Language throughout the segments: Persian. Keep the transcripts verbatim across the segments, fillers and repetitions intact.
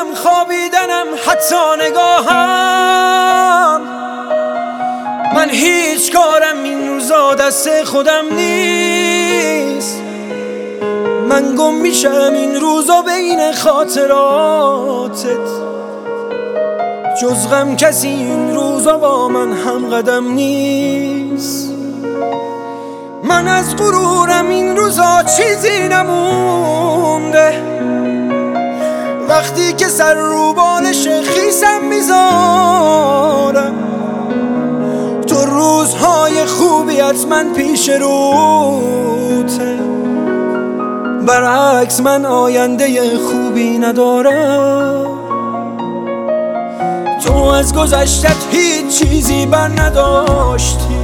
خوابم خوابیدنم حتی نگاهم. من هیچ کارم این روزا دست خودم نیست. من گم میشم این روزا بین خاطراتت. جز غم کسی این روزا با من هم قدم نیست. من از غرورم این روزا چیزی نمونده. وقتی که سر رو بالش خیسم میذارم، تو روزهای خوبیت من پیش روته. برعکس من آینده خوبی ندارم. تو از گذشتت هیچ چیزی بر نداشتی.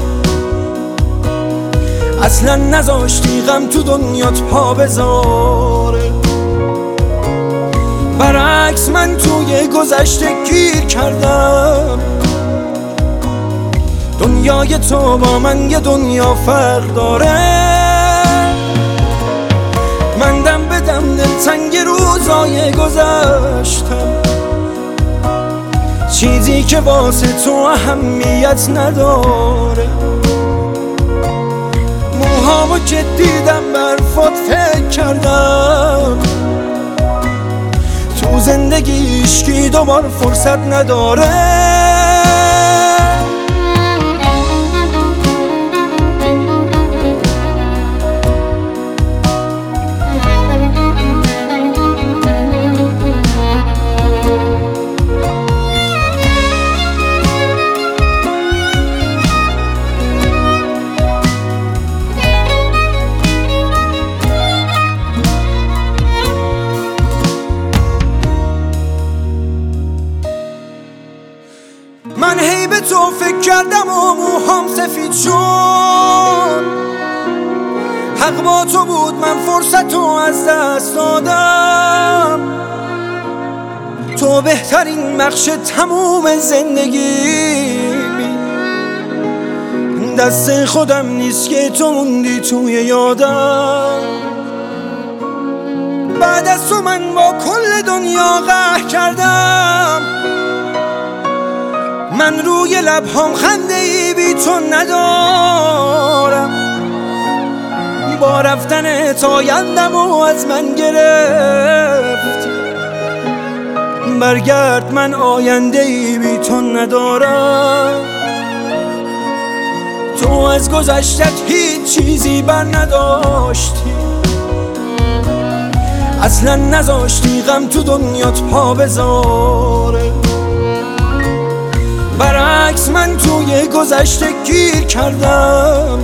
اصلا نذاشتی غم تو دنیات پا بذاره. برعکس من توی گذشته گیر کردم. دنیای تو با من یه دنیا فرق داره. من دم به دم دلتنگ روزای گذشتم. چیزی که واسه تو اهمیت نداره. موهامو که دیدم برفات فکر کردم. تو زندگی عشقی دوبار فرصت نداره. من هی به تو فکر کردم و موهام سفید شد. حق با تو بود من فرصت رو از دست دادم. تو بهترین بخش تموم زندگیمی. دست خودم نیست که تو موندی توی یادم. بعد از تو من با کل دنیا قهر کردم. من روی لبهام خنده ای بی تو ندارم. با رفتنت آیندم و از من گرفت. برگرد من آینده ای بی تو ندارم. تو از گذشتت هیچ چیزی بر نداشتی. اصلا نذاشتی غم تو دنیات پا بذاره. برعکس من توی گذشته گیر کردم.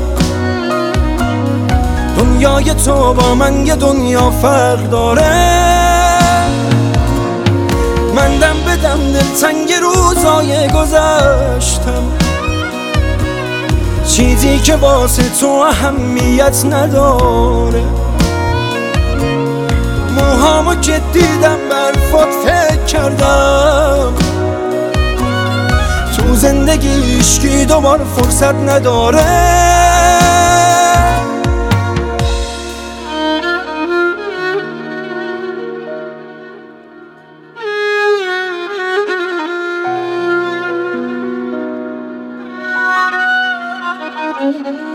دنیای تو با من یه دنیا فرق داره. من دم به دم دلتنگ روزای گذشتم. چیزی که واسه تو اهمیت نداره. موهامو که دیدم برفات فکر کردم. تو زندگی عشقی دوبار فرصت نداره. Thank you.